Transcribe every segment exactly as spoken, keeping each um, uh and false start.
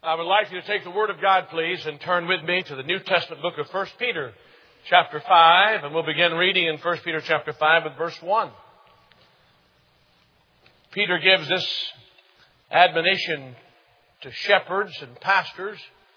I would like you to take the Word of God, please, and turn with me to the New Testament book of First Peter, chapter five, and we'll begin reading in First Peter chapter five with verse one. Peter gives this admonition to shepherds and pastors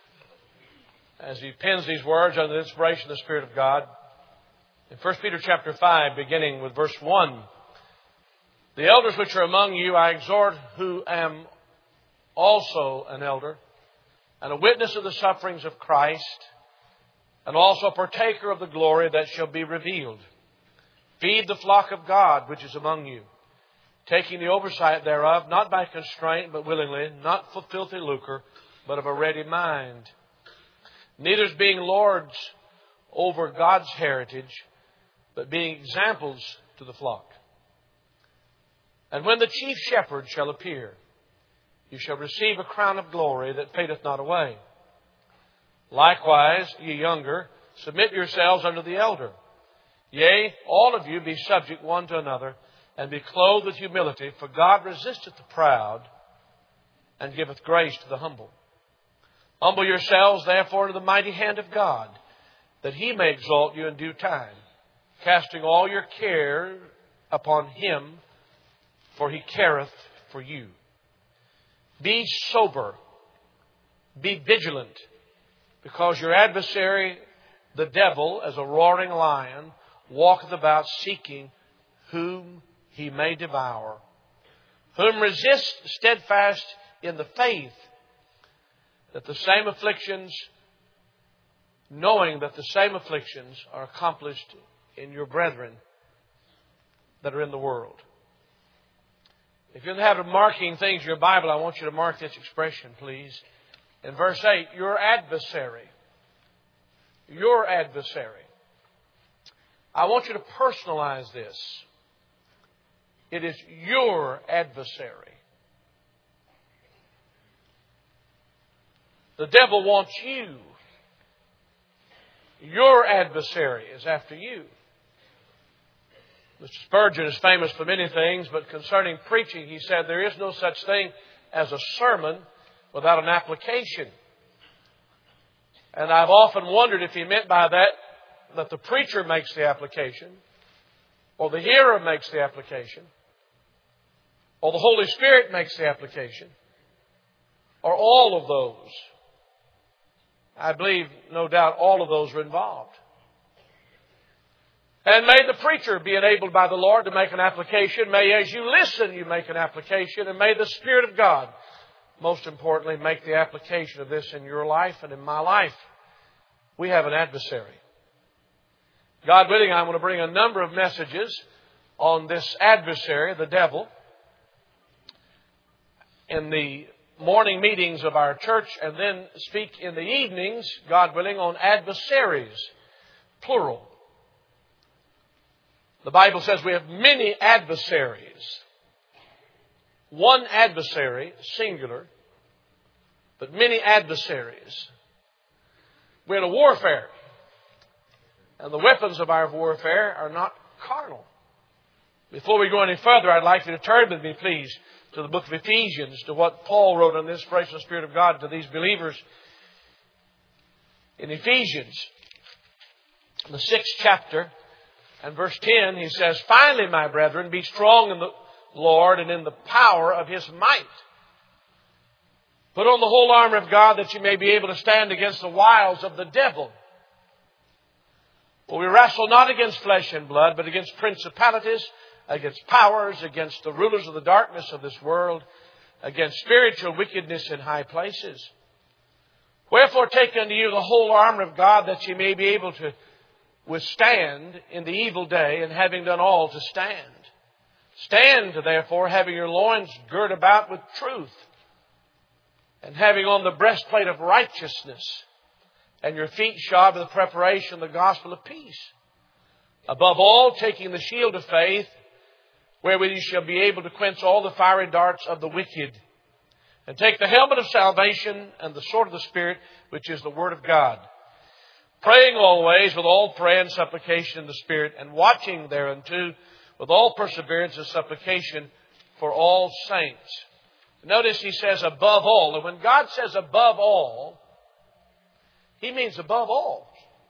as he pens these words under the inspiration of the Spirit of God. In First Peter chapter five, beginning with verse one, "The elders which are among you I exhort, who am also an elder, and a witness of the sufferings of Christ, and also a partaker of the glory that shall be revealed. Feed the flock of God which is among you, taking the oversight thereof, not by constraint, but willingly, not for filthy lucre, but of a ready mind. Neither as being lords over God's heritage, but being examples to the flock. And when the chief shepherd shall appear, you shall receive a crown of glory that fadeth not away. Likewise, ye younger, submit yourselves unto the elder. Yea, all of you be subject one to another, and be clothed with humility, for God resisteth the proud, and giveth grace to the humble. Humble yourselves, therefore, under the mighty hand of God, that He may exalt you in due time, casting all your care upon Him, for He careth for you. Be sober, be vigilant, because your adversary, the devil, as a roaring lion, walketh about seeking whom he may devour. Whom resist steadfast in the faith, that the same afflictions, knowing that the same afflictions are accomplished in your brethren that are in the world." If you have marking things in your Bible, I want you to mark this expression, please. In verse eight, your adversary. Your adversary. I want you to personalize this. It is your adversary. The devil wants you. Your adversary is after you. Mister Spurgeon is famous for many things, but concerning preaching, he said there is no such thing as a sermon without an application. And I've often wondered if he meant by that that the preacher makes the application, or the hearer makes the application, or the Holy Spirit makes the application, or all of those. I believe, no doubt, all of those are involved. And may the preacher be enabled by the Lord to make an application. May, as you listen, you make an application. And may the Spirit of God, most importantly, make the application of this in your life and in my life. We have an adversary. God willing, I'm going to bring a number of messages on this adversary, the devil, in the morning meetings of our church, and then speak in the evenings, God willing, on adversaries, plural. The Bible says we have many adversaries. One adversary, singular, but many adversaries. We're in a warfare. And the weapons of our warfare are not carnal. Before we go any further, I'd like you to turn with me, please, to the book of Ephesians, to what Paul wrote on the inspiration of the Spirit of God to these believers. In Ephesians, the sixth chapter, and verse ten, he says, "Finally, my brethren, be strong in the Lord and in the power of His might. Put on the whole armor of God, that you may be able to stand against the wiles of the devil. For we wrestle not against flesh and blood, but against principalities, against powers, against the rulers of the darkness of this world, against spiritual wickedness in high places. Wherefore take unto you the whole armor of God, that you may be able to withstand in the evil day, and having done all, to stand. Stand, therefore, having your loins girt about with truth, and having on the breastplate of righteousness, and your feet shod with the preparation of the gospel of peace. Above all, taking the shield of faith, wherewith you shall be able to quench all the fiery darts of the wicked. And take the helmet of salvation and the sword of the Spirit, which is the Word of God. Praying always with all prayer and supplication in the Spirit, and watching thereunto with all perseverance and supplication for all saints." Notice he says above all. And when God says above all, He means above all.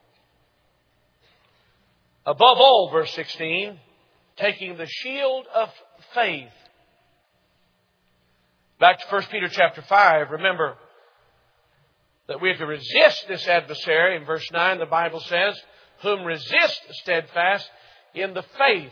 Above all, verse sixteen, taking the shield of faith. Back to First Peter chapter five, remember that we have to resist this adversary. In verse nine, the Bible says, whom resist steadfast in the faith.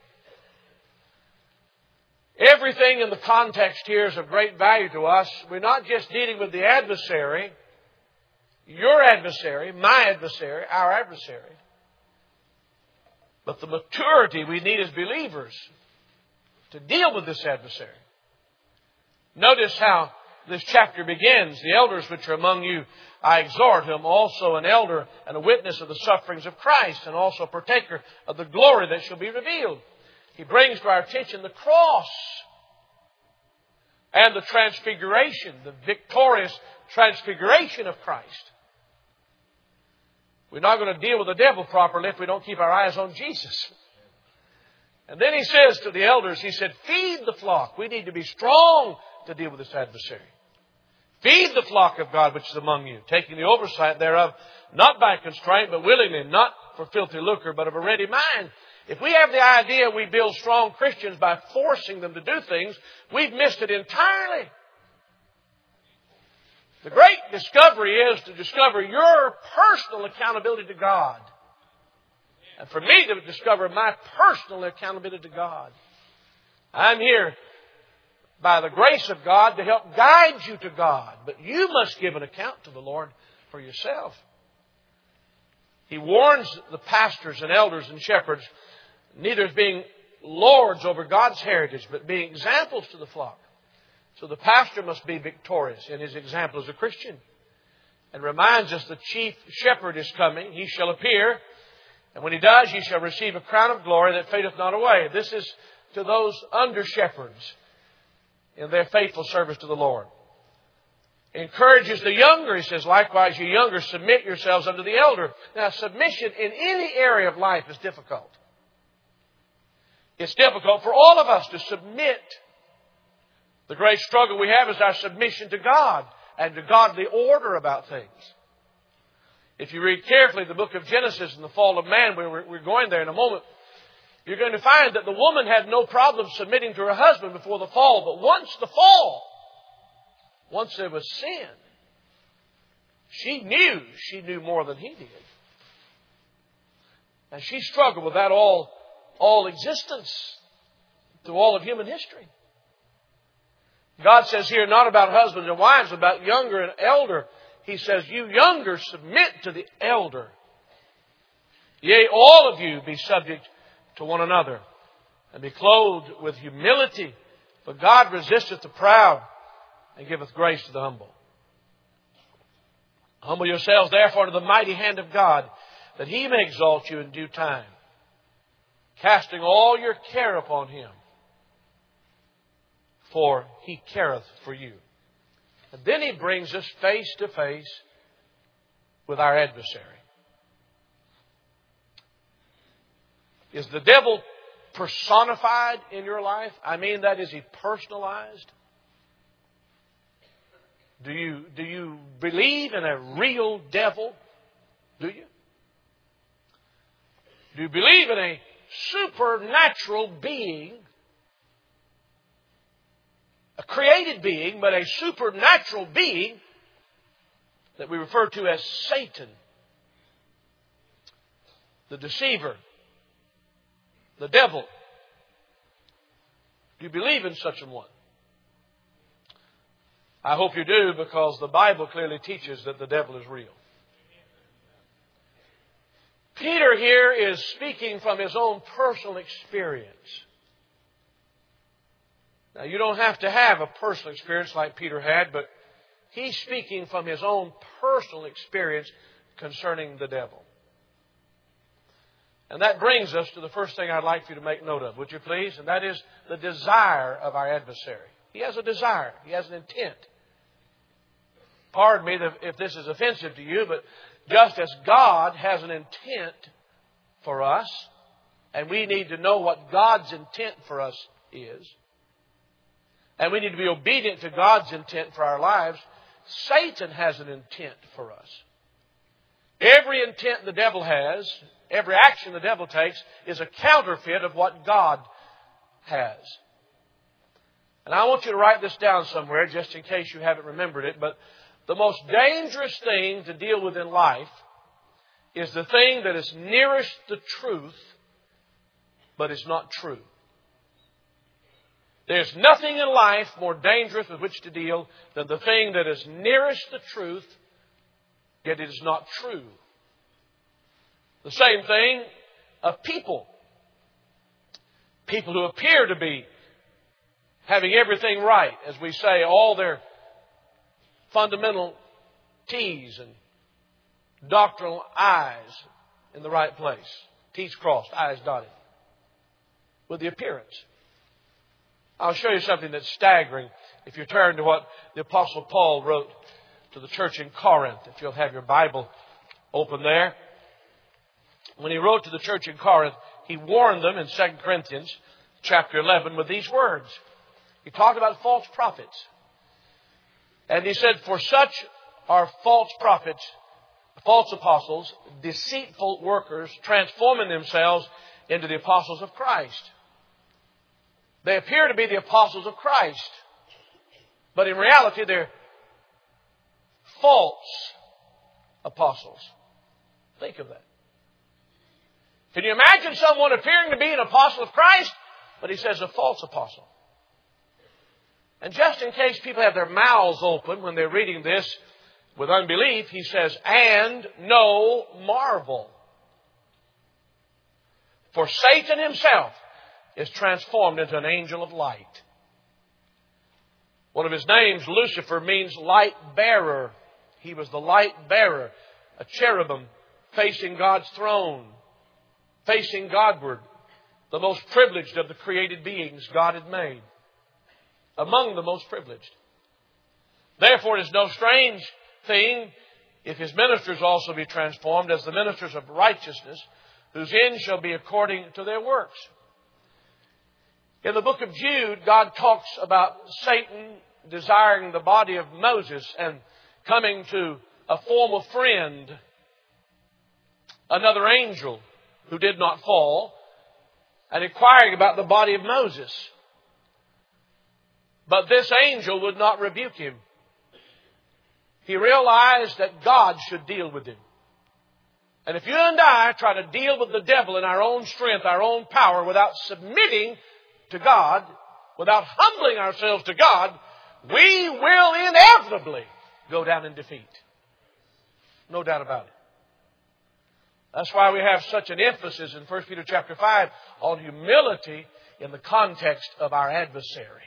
Everything in the context here is of great value to us. We're not just dealing with the adversary, your adversary, my adversary, our adversary, but the maturity we need as believers to deal with this adversary. Notice how this chapter begins. The elders which are among you, I exhort, whom also an elder and a witness of the sufferings of Christ, and also a partaker of the glory that shall be revealed. He brings to our attention the cross and the transfiguration, the victorious transfiguration of Christ. We're not going to deal with the devil properly if we don't keep our eyes on Jesus. And then he says to the elders, he said, feed the flock. We need to be strong to deal with this adversary. Feed the flock of God which is among you, taking the oversight thereof, not by constraint, but willingly, not for filthy lucre, but of a ready mind. If we have the idea we build strong Christians by forcing them to do things, we've missed it entirely. The great discovery is to discover your personal accountability to God. And for me to discover my personal accountability to God. I'm here by the grace of God to help guide you to God. But you must give an account to the Lord for yourself. He warns the pastors and elders and shepherds neither as being lords over God's heritage, but being examples to the flock. So the pastor must be victorious in his example as a Christian. And reminds us the chief shepherd is coming. He shall appear. And when he does, ye shall receive a crown of glory that fadeth not away. This is to those under shepherds in their faithful service to the Lord. Encourages the younger. He says, likewise, you younger, submit yourselves unto the elder. Now, submission in any area of life is difficult. It's difficult for all of us to submit. The great struggle we have is our submission to God and to godly order about things. If you read carefully the book of Genesis and the fall of man, we're, we're going there in a moment, you're going to find that the woman had no problem submitting to her husband before the fall. But once the fall, once there was sin, she knew she knew more than he did. And she struggled with that all, all existence through all of human history. God says here not about husbands and wives, about younger and elder. He says, you younger, submit to the elder. Yea, all of you be subject to one another, and be clothed with humility. For God resisteth the proud, and giveth grace to the humble. Humble yourselves therefore to the mighty hand of God, that He may exalt you in due time, casting all your care upon Him, for He careth for you. And then He brings us face to face with our adversary. Is the devil personified in your life? I mean, that is he personalized? Do you, do you believe in a real devil? Do you? Do you believe in a supernatural being? A created being, but a supernatural being that we refer to as Satan, the deceiver, the devil. Do you believe in such a one? I hope you do, because the Bible clearly teaches that the devil is real. Peter here is speaking from his own personal experience. Now, you don't have to have a personal experience like Peter had, but he's speaking from his own personal experience concerning the devil. And that brings us to the first thing I'd like for you to make note of, would you please? And that is the desire of our adversary. He has a desire. He has an intent. Pardon me if this is offensive to you, but just as God has an intent for us, and we need to know what God's intent for us is, and we need to be obedient to God's intent for our lives, Satan has an intent for us. Every intent the devil has, every action the devil takes, is a counterfeit of what God has. And I want you to write this down somewhere just in case you haven't remembered it. But the most dangerous thing to deal with in life is the thing that is nearest the truth, but is not true. There's nothing in life more dangerous with which to deal than the thing that is nearest the truth, yet it is not true. The same thing of people. People who appear to be having everything right, as we say, all their fundamental T's and doctrinal I's in the right place. T's crossed, I's dotted. With the appearance. I'll show you something that's staggering if you turn to what the Apostle Paul wrote to the church in Corinth. If you'll have your Bible open there. When he wrote to the church in Corinth, he warned them in Second Corinthians chapter eleven with these words. He talked about false prophets. And he said, for such are false prophets, false apostles, deceitful workers, transforming themselves into the apostles of Christ. They appear to be the apostles of Christ, but in reality they're false apostles. Think of that. Can you imagine someone appearing to be an apostle of Christ, but he says a false apostle? And just in case people have their mouths open when they're reading this with unbelief, he says, and no marvel. For Satan himself is transformed into an angel of light. One of his names, Lucifer, means light bearer. He was the light bearer, a cherubim facing God's throne, facing Godward, the most privileged of the created beings God had made. Among the most privileged. Therefore, it is no strange thing if his ministers also be transformed as the ministers of righteousness, whose end shall be according to their works. In the book of Jude, God talks about Satan desiring the body of Moses and coming to a former friend, another angel who did not fall, and inquiring about the body of Moses. But this angel would not rebuke him. He realized that God should deal with him. And if you and I try to deal with the devil in our own strength, our own power, without submitting to God, without humbling ourselves to God, we will inevitably go down in defeat. No doubt about it. That's why we have such an emphasis in First Peter chapter five on humility in the context of our adversary.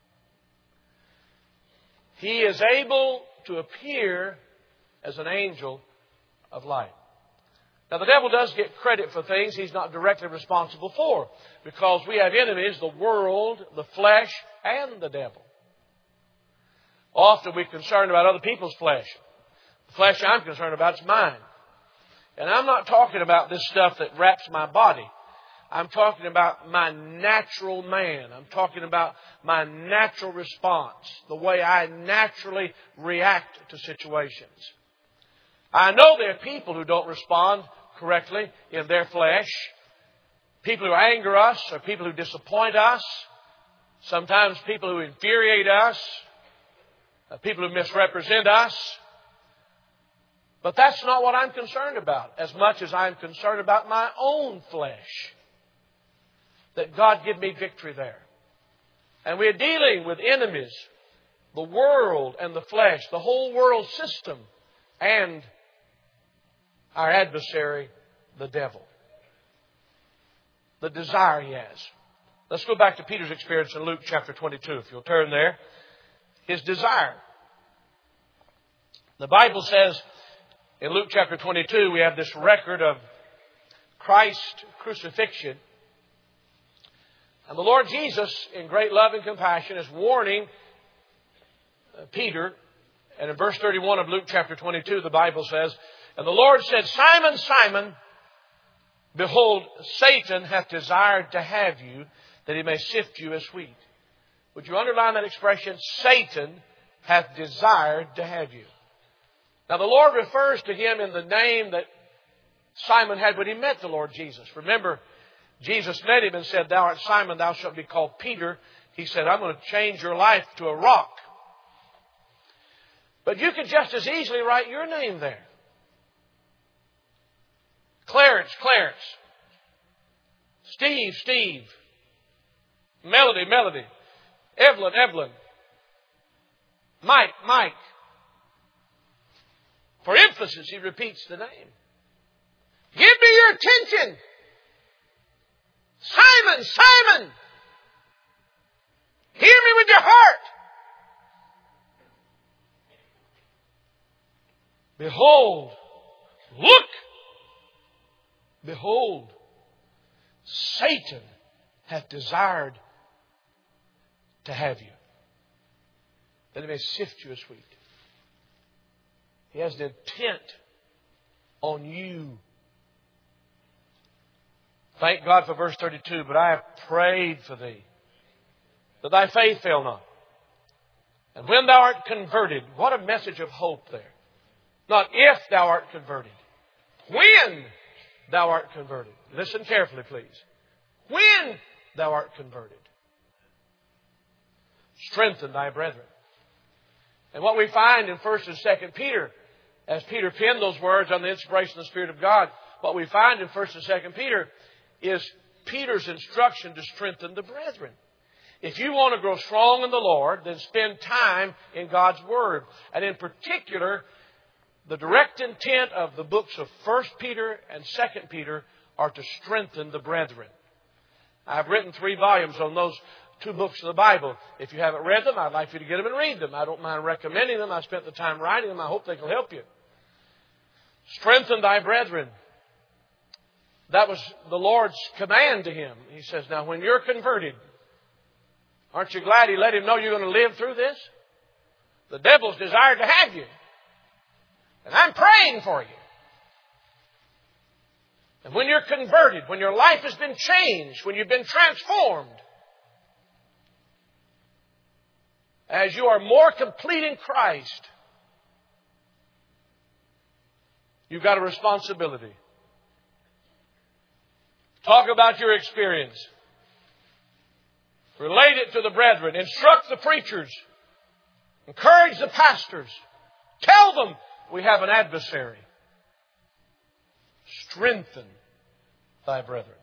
He is able to appear as an angel of light. Now, the devil does get credit for things he's not directly responsible for, because we have enemies, the world, the flesh, and the devil. Often we're concerned about other people's flesh. The flesh I'm concerned about is mine. And I'm not talking about this stuff that wraps my body. I'm talking about my natural man. I'm talking about my natural response, the way I naturally react to situations. I know there are people who don't respond correctly in their flesh. People who anger us or people who disappoint us. Sometimes people who infuriate us. People who misrepresent us. But that's not what I'm concerned about as much as I'm concerned about my own flesh. That God give me victory there. And we're dealing with enemies, the world and the flesh, the whole world system, and our adversary, the devil. The desire he has. Let's go back to Peter's experience in Luke chapter twenty-two, if you'll turn there. His desire. The Bible says in Luke chapter twenty-two, we have this record of Christ's crucifixion. And the Lord Jesus, in great love and compassion, is warning Peter. And in verse thirty-one of Luke chapter twenty-two, the Bible says, and the Lord said, Simon, Simon, behold, Satan hath desired to have you, that he may sift you as wheat. Would you underline that expression? Satan hath desired to have you. Now the Lord refers to him in the name that Simon had when he met the Lord Jesus. Remember, Jesus met him and said, Thou art Simon, thou shalt be called Peter. He said, I'm going to change your life to a rock. But you could just as easily write your name there. Clarence, Clarence. Steve, Steve. Melody, Melody. Evelyn, Evelyn. Mike, Mike. For emphasis, he repeats the name. Give me your attention. Simon, Simon. Hear me with your heart. Behold. Look. Behold. Satan hath desired to have you, that he may sift you as wheat. He has an intent on you. Thank God for verse thirty-two. But I have prayed for thee, that thy faith fail not. And when thou art converted, what a message of hope there. Not if thou art converted. When thou art converted. Listen carefully, please. When thou art converted. Strengthen thy brethren. And what we find in First and Second Peter, as Peter penned those words on the inspiration of the Spirit of God, what we find in First and Second Peter is Peter's instruction to strengthen the brethren. If you want to grow strong in the Lord, then spend time in God's Word. And in particular, the direct intent of the books of First Peter and Second Peter are to strengthen the brethren. I've written three volumes on those two books of the Bible. If you haven't read them, I'd like for you to get them and read them. I don't mind recommending them. I spent the time writing them. I hope they can help you. Strengthen thy brethren. That was the Lord's command to him. He says, now when you're converted, aren't you glad He let him know you're going to live through this? The devil's desired to have you. And I'm praying for you. And when you're converted, when your life has been changed, when you've been transformed, as you are more complete in Christ, you've got a responsibility. Talk about your experience. Relate it to the brethren. Instruct the preachers. Encourage the pastors. Tell them we have an adversary. Strengthen thy brethren.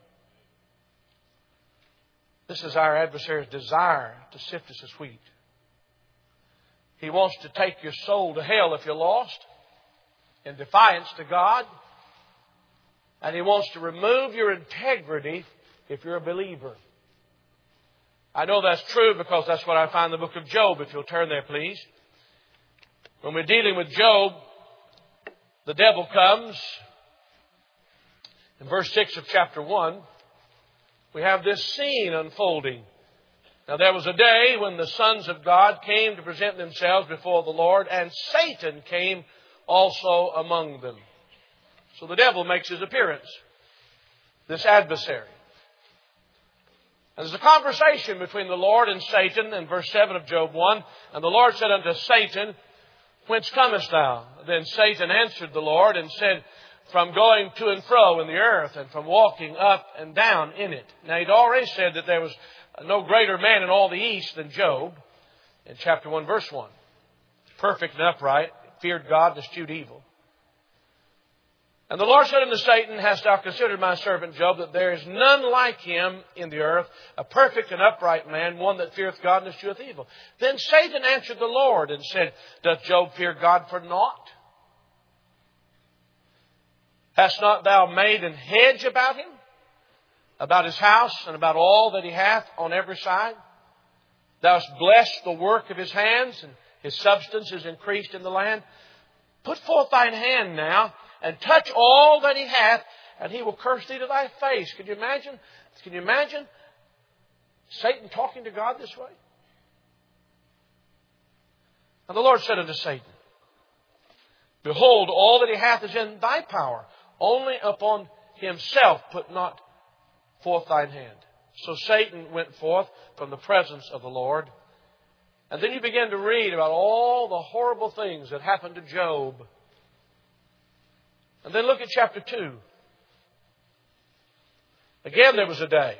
This is our adversary's desire to sift us as wheat. He wants to take your soul to hell if you're lost, in defiance to God. And he wants to remove your integrity if you're a believer. I know that's true because that's what I find in the book of Job. If you'll turn there, please. When we're dealing with Job, the devil comes. In verse six of chapter one, we have this scene unfolding. Now there was a day when the sons of God came to present themselves before the Lord, and Satan came also among them. So the devil makes his appearance, this adversary. And there's a conversation between the Lord and Satan in verse seven of Job one. And the Lord said unto Satan, Whence comest thou? Then Satan answered the Lord and said, From going to and fro in the earth, and from walking up and down in it. Now he'd already said that there was no greater man in all the east than Job, in chapter one, verse one. Perfect and upright, feared God and eschewed evil. And the Lord said unto Satan, Hast thou considered my servant Job, that there is none like him in the earth, a perfect and upright man, one that feareth God and escheweth evil? Then Satan answered the Lord and said, Doth Job fear God for naught? Hast not thou made an hedge about him, about his house, and about all that he hath on every side? Thou hast blessed the work of his hands, and his substance is increased in the land. Put forth thine hand now, and touch all that he hath, and he will curse thee to thy face. Can you imagine? Can you imagine Satan talking to God this way? And the Lord said unto Satan, Behold, all that he hath is in thy power. Only upon himself put not forth thine hand. So Satan went forth from the presence of the Lord And then you begin to read about all the horrible things that happened to Job. And then look at chapter two. Again, there was a day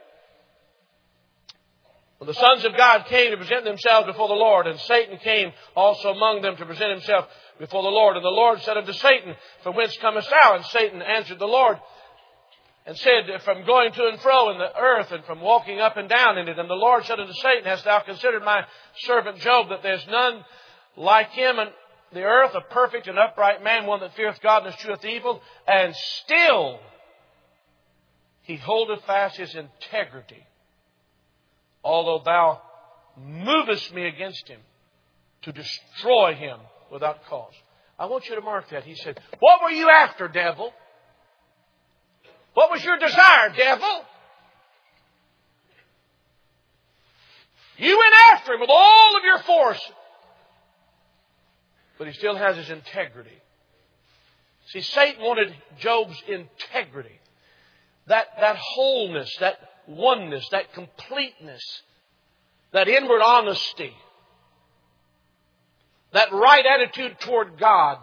when the sons of God came to present themselves before the Lord, and Satan came also among them to present himself before the Lord. And the Lord said unto Satan, From whence comest thou? And Satan answered the Lord and said, From going to and fro in the earth, and from walking up and down in it. And the Lord said unto Satan, Hast thou considered my servant Job, that there is none like him in the earth, a perfect and upright man, one that feareth God and escheweth evil? And still he holdeth fast his integrity, although thou movest me against him to destroy him without cause. I want you to mark that. He said, What were you after, devil? What was your desire, devil? You went after him with all of your force. But he still has his integrity. See, Satan wanted Job's integrity. That, that wholeness, that oneness, that completeness, that inward honesty, that right attitude toward God.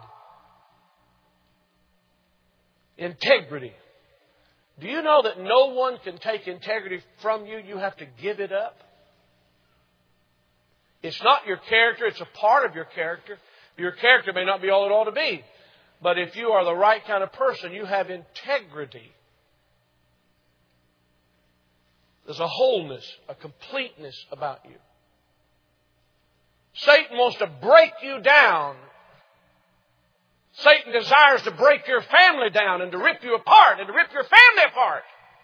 Integrity. Do you know that no one can take integrity from you? You have to give it up. It's not your character. It's a part of your character. Your character may not be all it ought to be. But if you are the right kind of person, you have integrity. There's a wholeness, a completeness about you. Satan wants to break you down. Satan desires to break your family down and to rip you apart and to rip your family apart.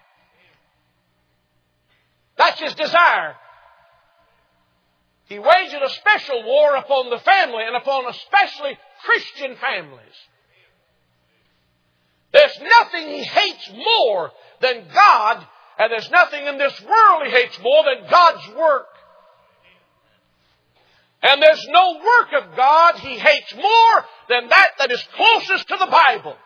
That's his desire. He wages a special war upon the family and upon especially Christian families. There's nothing he hates more than God, and there's nothing in this world he hates more than God's work. And there's no work of God he hates more than that that is closest to the Bible.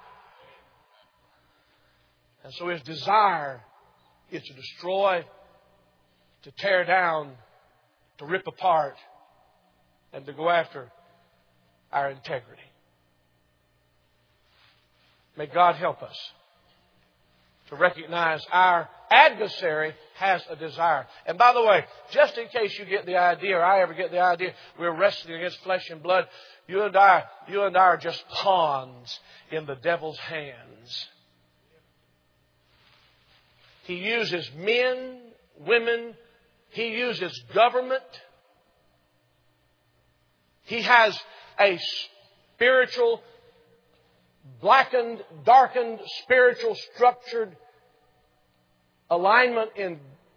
And so his desire is to destroy, to tear down, to rip apart, and to go after our integrity. May God help us to recognize our adversary has a desire. And by the way, just in case you get the idea, or I ever get the idea, we're wrestling against flesh and blood, you and I, you and I are just pawns in the devil's hands. He uses men, women, he uses government. He has a spiritual, blackened, darkened, spiritual, structured alignment in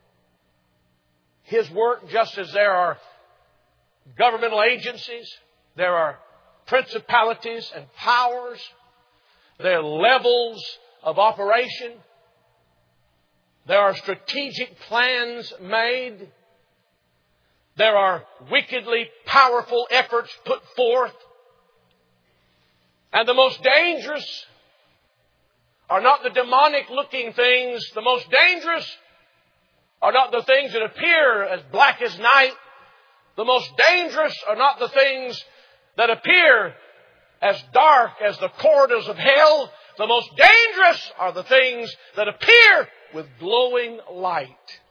his work, just as there are governmental agencies, there are principalities and powers, there are levels of operation, there are strategic plans made, there are wickedly powerful efforts put forth. And the most dangerous are not the demonic looking things. The most dangerous are not the things that appear as black as night. The most dangerous are not the things that appear as dark as the corridors of hell. The most dangerous are the things that appear with glowing light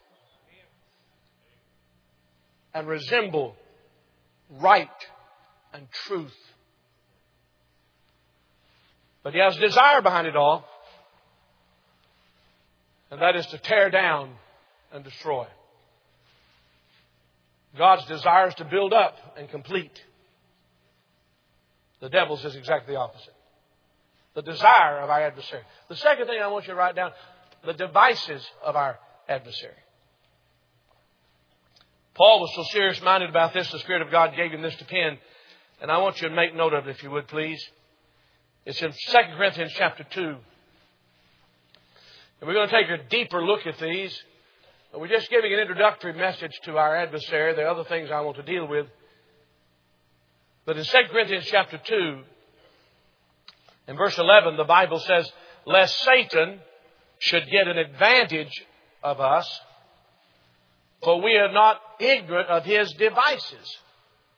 and resemble right and truth. But he has a desire behind it all, and that is to tear down and destroy. God's desire is to build up and complete. The devil's is exactly the opposite. The desire of our adversary. The second thing I want you to write down, the devices of our adversary. Paul was so serious-minded about this, the Spirit of God gave him this to pen. And I want you to make note of it, if you would, please. It's in Second Corinthians chapter two. And we're going to take a deeper look at these. We're just giving an introductory message to our adversary. There are other things I want to deal with. But in Second Corinthians chapter two, in verse eleven, the Bible says, lest Satan should get an advantage of us, for we are not ignorant of his devices.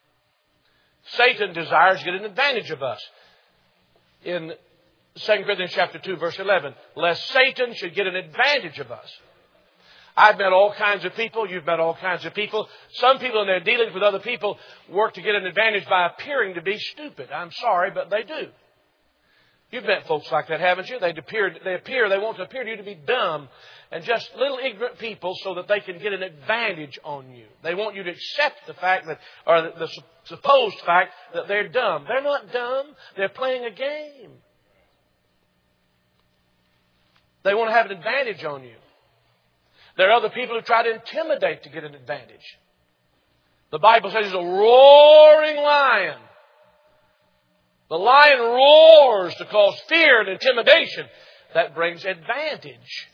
Satan desires to get an advantage of us. In Second Corinthians chapter two, verse eleven, lest Satan should get an advantage of us. I've met all kinds of people. You've met all kinds of people. Some people in their dealings with other people work to get an advantage by appearing to be stupid. I'm sorry, but they do. You've met folks like that, haven't you? They appear, they appear, they want to appear to you to be dumb and just little ignorant people so that they can get an advantage on you. They want you to accept the fact that, or the, the supposed fact that they're dumb. They're not dumb. They're playing a game. They want to have an advantage on you. There are other people who try to intimidate to get an advantage. The Bible says he's a roaring lion. The lion roars to cause fear and intimidation. That brings advantage.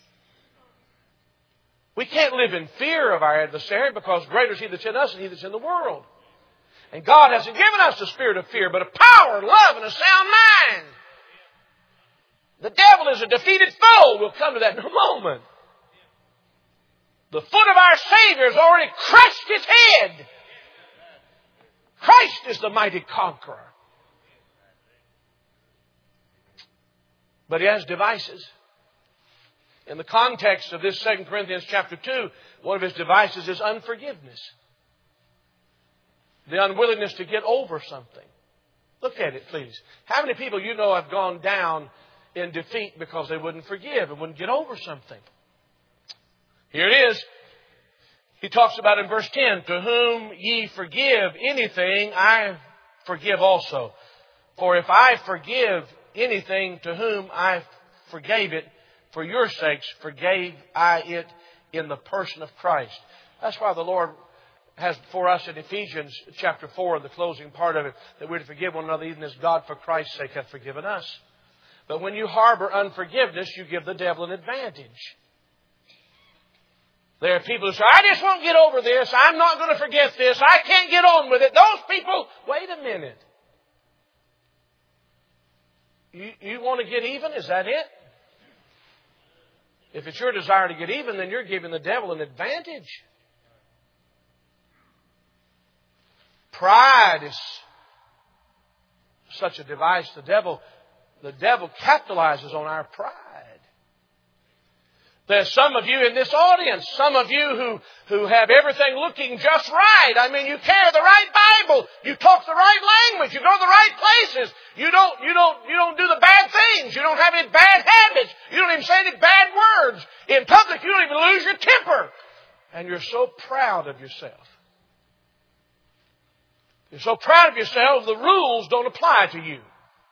We can't live in fear of our adversary because greater is he that's in us than he that's in the world. And God hasn't given us the spirit of fear, but of power, love, and a sound mind. The devil is a defeated foe. We'll come to that in a moment. The foot of our Savior has already crushed his head. Christ is the mighty conqueror. But he has devices. In the context of this Second Corinthians chapter two, one of his devices is unforgiveness. The unwillingness to get over something. Look at it, please. How many people you know have gone down in defeat because they wouldn't forgive and wouldn't get over something? Here it is. He talks about in verse ten, to whom ye forgive anything, I forgive also. For if I forgive anything to whom I forgave it, for your sakes forgave I it in the person of Christ. That's why the Lord has for us in Ephesians chapter four, the closing part of it, that we're to forgive one another even as God for Christ's sake hath forgiven us. But when you harbor unforgiveness, you give the devil an advantage. There are people who say, I just won't get over this. I'm not going to forget this. I can't get on with it. Those people, wait a minute. You, you want to get even? Is that it? If it's your desire to get even, then you're giving the devil an advantage. Pride is such a device. The devil, the devil capitalizes on our pride. There's some of you in this audience, some of you who, who have everything looking just right. I mean, you carry the right Bible. You talk the right language. You go to the right places. You don't, you don't, you don't do the bad things. You don't have any bad habits. You don't even say any bad words. In public, you don't even lose your temper. And you're so proud of yourself. You're so proud of yourself, the rules don't apply to you.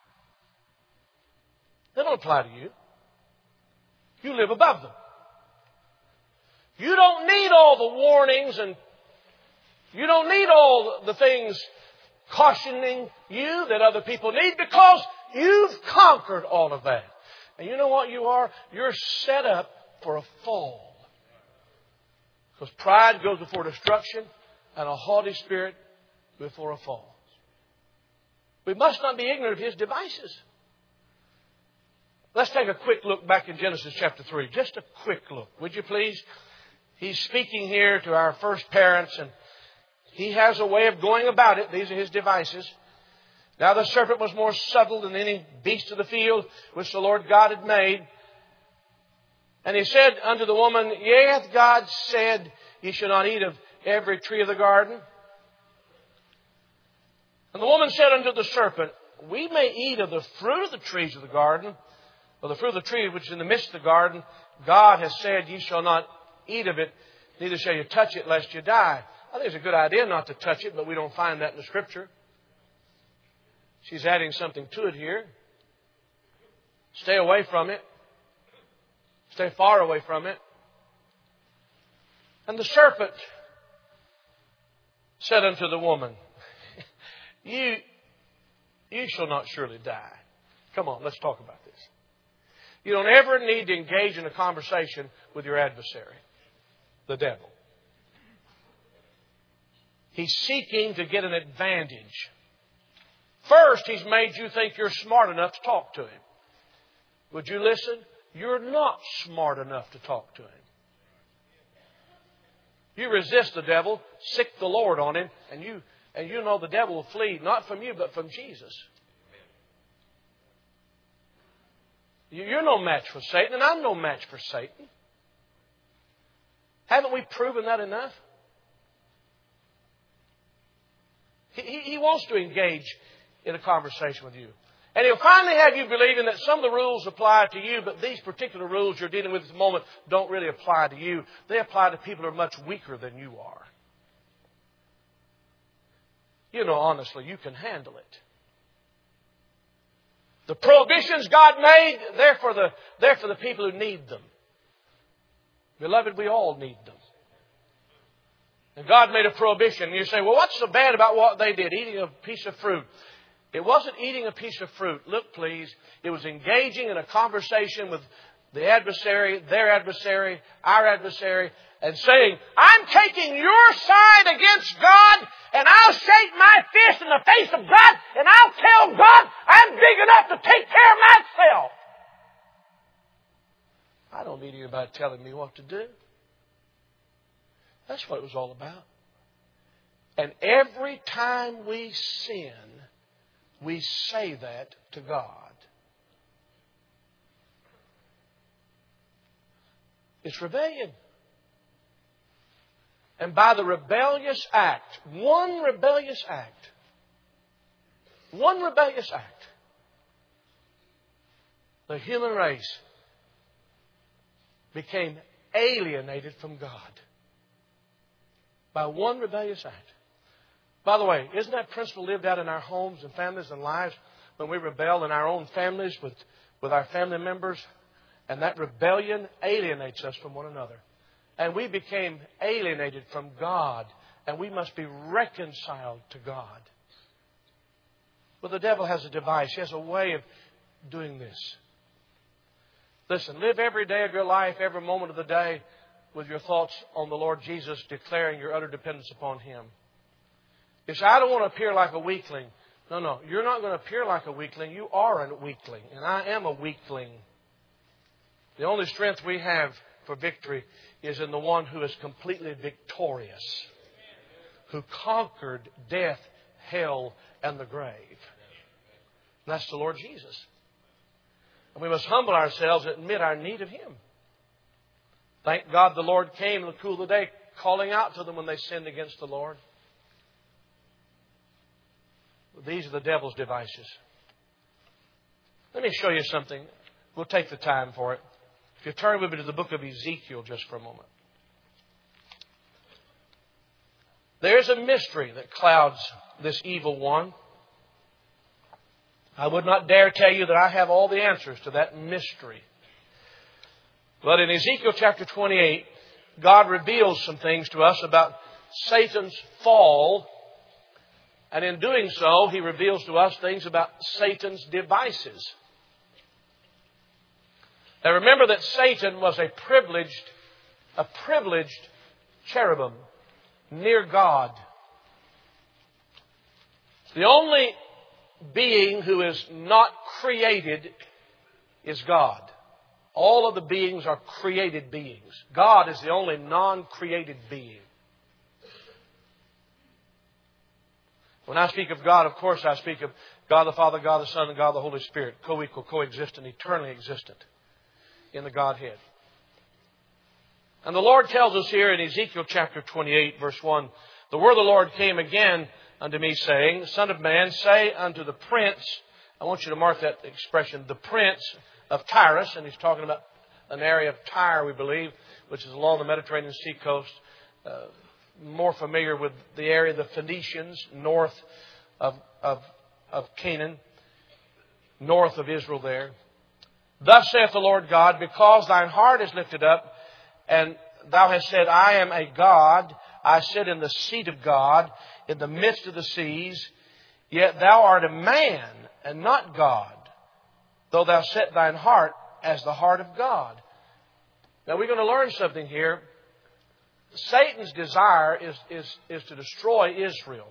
They don't apply to you. You live above them. You don't need all the warnings and you don't need all the things cautioning you that other people need because you've conquered all of that. And you know what you are? You're set up for a fall. Because pride goes before destruction and a haughty spirit before a fall. We must not be ignorant of his devices. Let's take a quick look back in Genesis chapter three. Just a quick look, would you please? He's speaking here to our first parents, and he has a way of going about it. These are his devices. Now the serpent was more subtle than any beast of the field which the Lord God had made. And he said unto the woman, Yea, hath God said, Ye shall not eat of every tree of the garden? And the woman said unto the serpent, We may eat of the fruit of the trees of the garden, or the fruit of the tree which is in the midst of the garden. God has said, Ye shall not eat of it, neither shall you touch it, lest you die. I think it's a good idea not to touch it, but we don't find that in the Scripture. She's adding something to it here. Stay away from it. Stay far away from it. And the serpent said unto the woman, You, you shall not surely die. Come on, let's talk about this. You don't ever need to engage in a conversation with your adversary, the devil. He's seeking to get an advantage. First, he's made you think you're smart enough to talk to him. Would you listen? You're not smart enough to talk to him. You resist the devil, sick the Lord on him, and you And you know the devil will flee, not from you, but from Jesus. You're no match for Satan, and I'm no match for Satan. Haven't we proven that enough? He, he, he wants to engage in a conversation with you. And he'll finally have you believing that some of the rules apply to you, but these particular rules you're dealing with at the moment don't really apply to you. They apply to people who are much weaker than you are. You know, honestly, you can handle it. The prohibitions God made, they're for the, they're for the people who need them. Beloved, we all need them. And God made a prohibition. And you say, well, what's so bad about what they did? Eating a piece of fruit. It wasn't eating a piece of fruit. Look, please. It was engaging in a conversation with the adversary, their adversary, our adversary, and saying, I'm taking your side against God, and I'll shake my fist in the face of God, and I'll tell God I'm big enough to take care of myself. I don't need anybody telling me what to do. That's what it was all about. And every time we sin, we say that to God. It's rebellion. And by the rebellious act, one rebellious act, one rebellious act, the human race became alienated from God. By one rebellious act. By the way, isn't that principle lived out in our homes and families and lives when we rebel in our own families with, with our family members? And that rebellion alienates us from one another. And we became alienated from God. And we must be reconciled to God. But the devil has a device. He has a way of doing this. Listen, live every day of your life, every moment of the day, with your thoughts on the Lord Jesus, declaring your utter dependence upon Him. You say, I don't want to appear like a weakling. No, no. You're not going to appear like a weakling. You are a weakling. And I am a weakling. The only strength we have for victory is in the one who is completely victorious, who conquered death, hell, and the grave. And that's the Lord Jesus. And we must humble ourselves and admit our need of Him. Thank God the Lord came in the cool of the day, calling out to them when they sinned against the Lord. These are the devil's devices. Let me show you something. We'll take the time for it. If you turn with me to the book of Ezekiel just for a moment. There's a mystery that clouds this evil one. I would not dare tell you that I have all the answers to that mystery. But in Ezekiel chapter twenty-eight, God reveals some things to us about Satan's fall. And in doing so, He reveals to us things about Satan's devices. Now remember that Satan was a privileged, a privileged cherubim near God. The only being who is not created is God. All of the beings are created beings. God is the only non-created being. When I speak of God, of course I speak of God the Father, God the Son, and God the Holy Spirit, co-equal, coexistent, eternally existent in the Godhead. And the Lord tells us here in Ezekiel chapter twenty-eight, verse one, the word of the Lord came again unto me, saying, Son of man, say unto the prince, I want you to mark that expression, the prince of Tyrus, and he's talking about an area of Tyre, we believe, which is along the Mediterranean Sea coast, uh, more familiar with the area of the Phoenicians, north of, of, of Canaan, north of Israel there. Thus saith the Lord God, because thine heart is lifted up, and thou hast said, I am a God, I sit in the seat of God, in the midst of the seas, yet thou art a man, and not God, though thou set thine heart as the heart of God. Now we're going to learn something here. Satan's desire is, is, is to destroy Israel.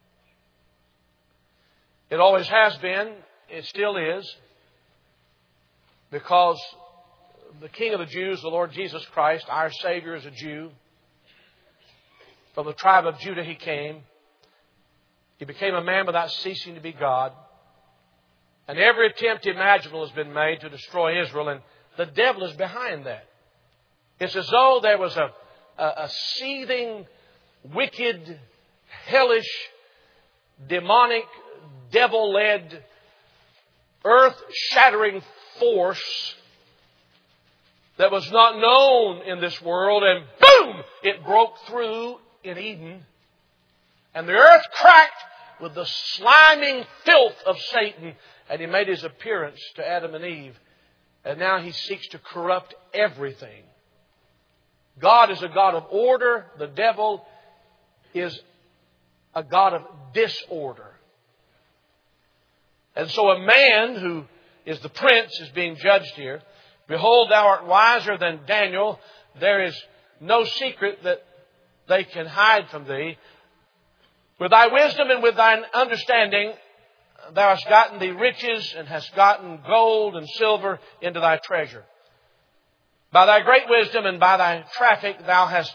It always has been. It still is. Because the King of the Jews, the Lord Jesus Christ, our Savior, is a Jew. From the tribe of Judah He came. He became a man without ceasing to be God. And every attempt imaginable has been made to destroy Israel, and the devil is behind that. It's as though there was a, a, a seething, wicked, hellish, demonic, devil-led, earth-shattering force that was not known in this world, and boom! It broke through in Eden. And the earth cracked with the sliming filth of Satan, and he made his appearance to Adam and Eve. And now he seeks to corrupt everything. God is a God of order. The devil is a God of disorder. And so a man who is the prince is being judged here. Behold, thou art wiser than Daniel. There is no secret that they can hide from thee. With thy wisdom and with thine understanding, thou hast gotten thee riches and hast gotten gold and silver into thy treasure. By thy great wisdom and by thy traffic thou hast,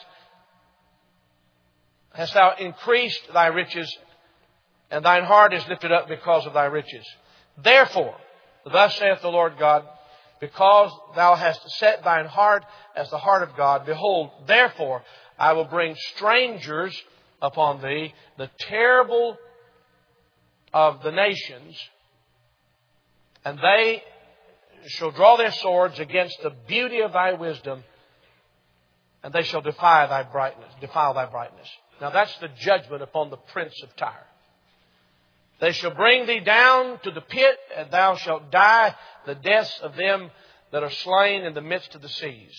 hast thou increased thy riches, and thine heart is lifted up because of thy riches. Therefore, thus saith the Lord God, because thou hast set thine heart as the heart of God, behold, therefore I will bring strangers upon thee, the terrible of the nations, and they shall draw their swords against the beauty of thy wisdom, and they shall defy thy brightness, defile thy brightness. Now that's the judgment upon the prince of Tyre. They shall bring thee down to the pit, and thou shalt die the deaths of them that are slain in the midst of the seas.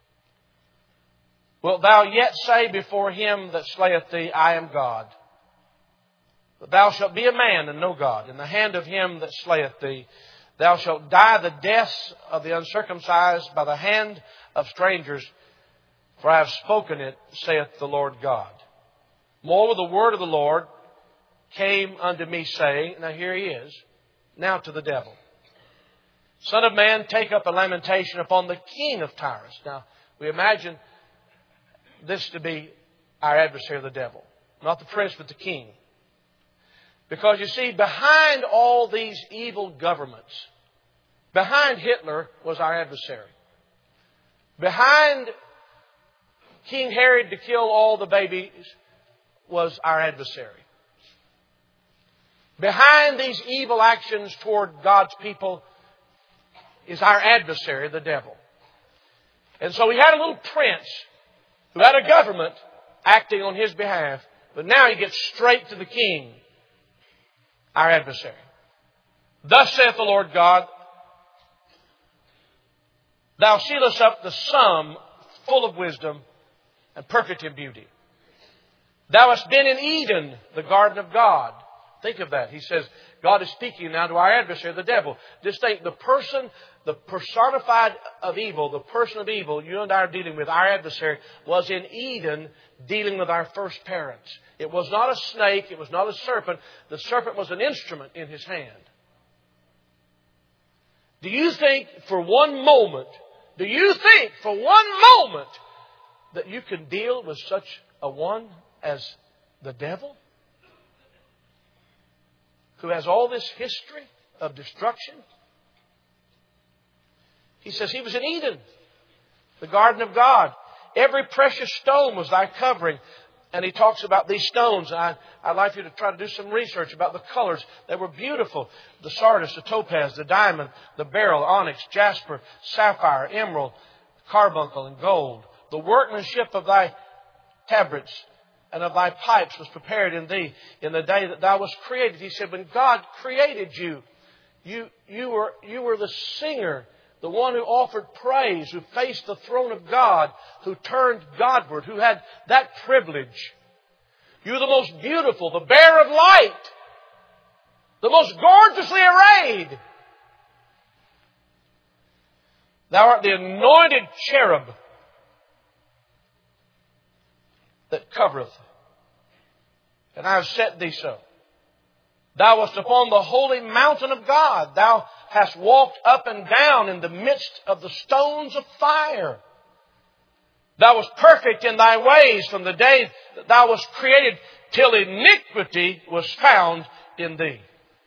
Wilt thou yet say before him that slayeth thee, I am God? But thou shalt be a man and no God. In the hand of him that slayeth thee, thou shalt die the deaths of the uncircumcised by the hand of strangers. For I have spoken it, saith the Lord God. Moreover, the word of the Lord came unto me, saying, now here he is, now to the devil. Son of man, take up a lamentation upon the king of Tyrus. Now, we imagine this to be our adversary, the devil. Not the prince, but the king. Because you see, behind all these evil governments, behind Hitler was our adversary. Behind King Herod to kill all the babies was our adversary. Behind these evil actions toward God's people is our adversary, the devil. And so he had a little prince who had a government acting on his behalf, but now he gets straight to the king, our adversary. Thus saith the Lord God, thou sealest up the sum full of wisdom and perfect in beauty. Thou hast been in Eden, the garden of God. Think of that. He says, God is speaking now to our adversary, the devil. Just think, the person, the personified of evil, the person of evil you and I are dealing with, our adversary, was in Eden dealing with our first parents. It was not a snake. It was not a serpent. The serpent was an instrument in his hand. Do you think for one moment, do you think for one moment that you can deal with such a one as the devil? Who has all this history of destruction? He says he was in Eden, the garden of God. Every precious stone was thy covering. And he talks about these stones. I, I'd like you to try to do some research about the colors. They were beautiful. The sardius, the topaz, the diamond, the beryl, onyx, jasper, sapphire, emerald, carbuncle, and gold. The workmanship of thy tabrets and of thy pipes was prepared in thee in the day that thou wast created. He said, when God created you, you, you were, you were the singer, the one who offered praise, who faced the throne of God, who turned Godward, who had that privilege. You were the most beautiful, the bearer of light, the most gorgeously arrayed. Thou art the anointed cherub that covereth, and I have set thee so. Thou wast upon the holy mountain of God. Thou hast walked up and down in the midst of the stones of fire. Thou wast perfect in thy ways from the day that thou wast created till iniquity was found in thee.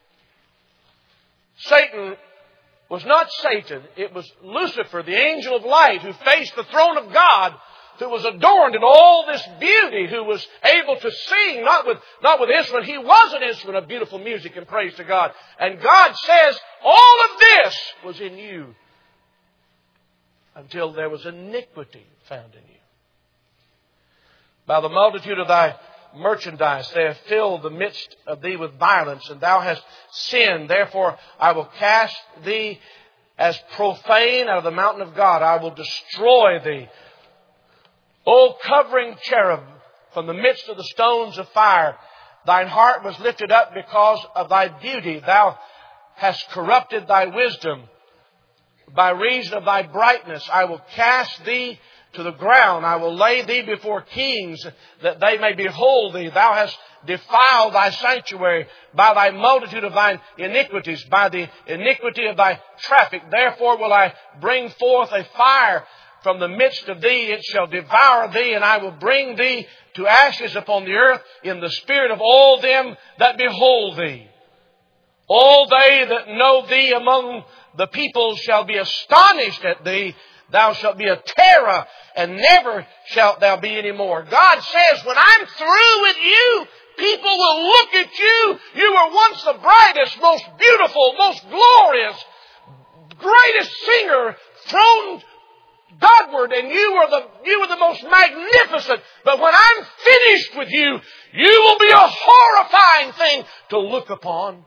Satan was not Satan. It was Lucifer, the angel of light, who faced the throne of God, who was adorned in all this beauty, who was able to sing, not with, not with instrument. He was an instrument of beautiful music and praise to God. And God says, all of this was in you until there was iniquity found in you. By the multitude of thy merchandise they have filled the midst of thee with violence, and thou hast sinned. Therefore I will cast thee as profane out of the mountain of God. I will destroy thee. O covering cherub, from the midst of the stones of fire, thine heart was lifted up because of thy beauty. Thou hast corrupted thy wisdom. By reason of thy brightness I will cast thee to the ground. I will lay thee before kings, that they may behold thee. Thou hast defiled thy sanctuary by thy multitude of thine iniquities, by the iniquity of thy traffic. Therefore will I bring forth a fire from the midst of thee. It shall devour thee, and I will bring thee to ashes upon the earth in the spirit of all them that behold thee. All they that know thee among the people shall be astonished at thee. Thou shalt be a terror, and never shalt thou be any more. God says, when I'm through with you, people will look at you. You were once the brightest, most beautiful, most glorious, greatest singer thrown Godward, and you were the you were the most magnificent. But when I'm finished with you, you will be a horrifying thing to look upon.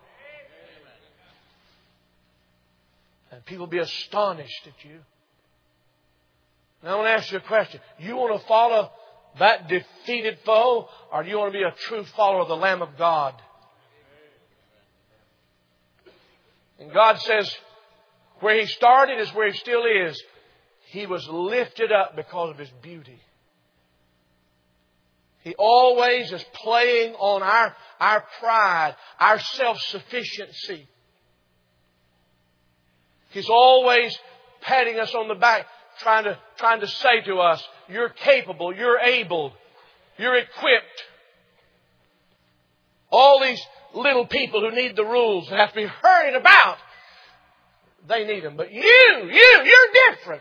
And people will be astonished at you. Now I want to ask you a question. You want to follow that defeated foe, or do you want to be a true follower of the Lamb of God? And God says, where He started is where He still is. He was lifted up because of His beauty. He always is playing on our, our pride, our self-sufficiency. He's always patting us on the back, trying to, trying to say to us, you're capable, you're able, you're equipped. All these little people who need the rules and have to be hurried about, they need them. But you, you, you're different.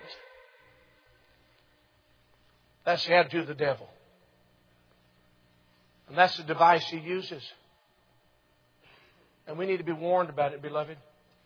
That's the attitude of the devil. And that's the device he uses. And we need to be warned about it, beloved.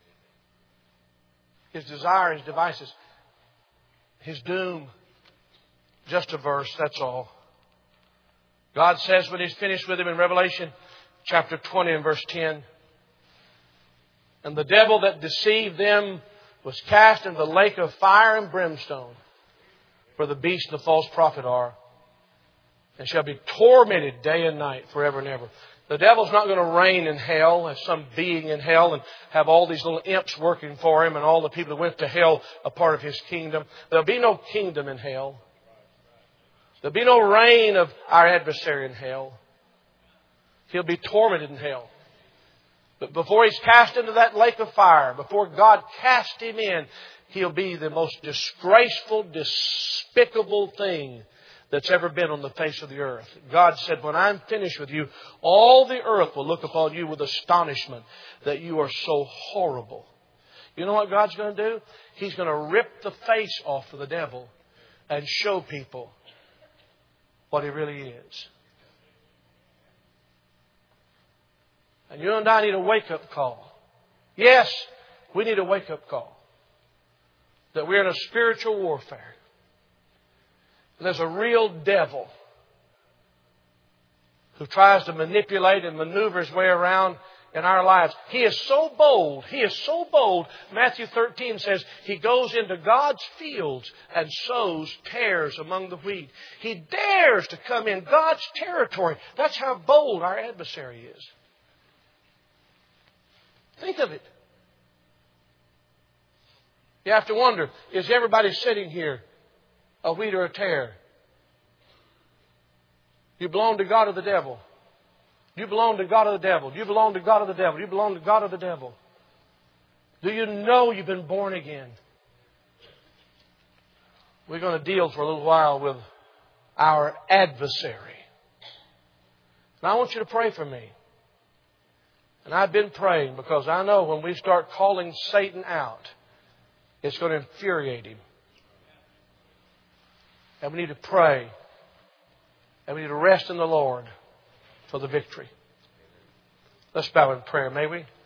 His desire, his devices, his doom. Just a verse, that's all. God says when He's finished with him in Revelation chapter twenty and verse ten, and the devil that deceived them was cast into the lake of fire and brimstone, where the beast and the false prophet are, and shall be tormented day and night forever and ever. The devil's not going to reign in hell as some being in hell and have all these little imps working for him and all the people who went to hell a part of his kingdom. There'll be no kingdom in hell. There'll be no reign of our adversary in hell. He'll be tormented in hell. But before he's cast into that lake of fire, before God casts him in, he'll be the most disgraceful, despicable thing that's ever been on the face of the earth. God said, when I'm finished with you, all the earth will look upon you with astonishment that you are so horrible. You know what God's going to do? He's going to rip the face off of the devil and show people what he really is. And you and I need a wake-up call. Yes, we need a wake-up call. That we're in a spiritual warfare. And there's a real devil who tries to manipulate and maneuver his way around in our lives. He is so bold. He is so bold. Matthew thirteen says he goes into God's fields and sows tares among the wheat. He dares to come in God's territory. That's how bold our adversary is. Think of it. You have to wonder, is everybody sitting here a wheat or a tare? You belong to God or the devil? You belong to God or the devil? You belong to God or the devil? You belong to God or the devil? Do you know you've been born again? We're going to deal for a little while with our adversary. And I want you to pray for me. And I've been praying because I know when we start calling Satan out, it's going to infuriate him. And we need to pray. And we need to rest in the Lord for the victory. Let's bow in prayer, may we?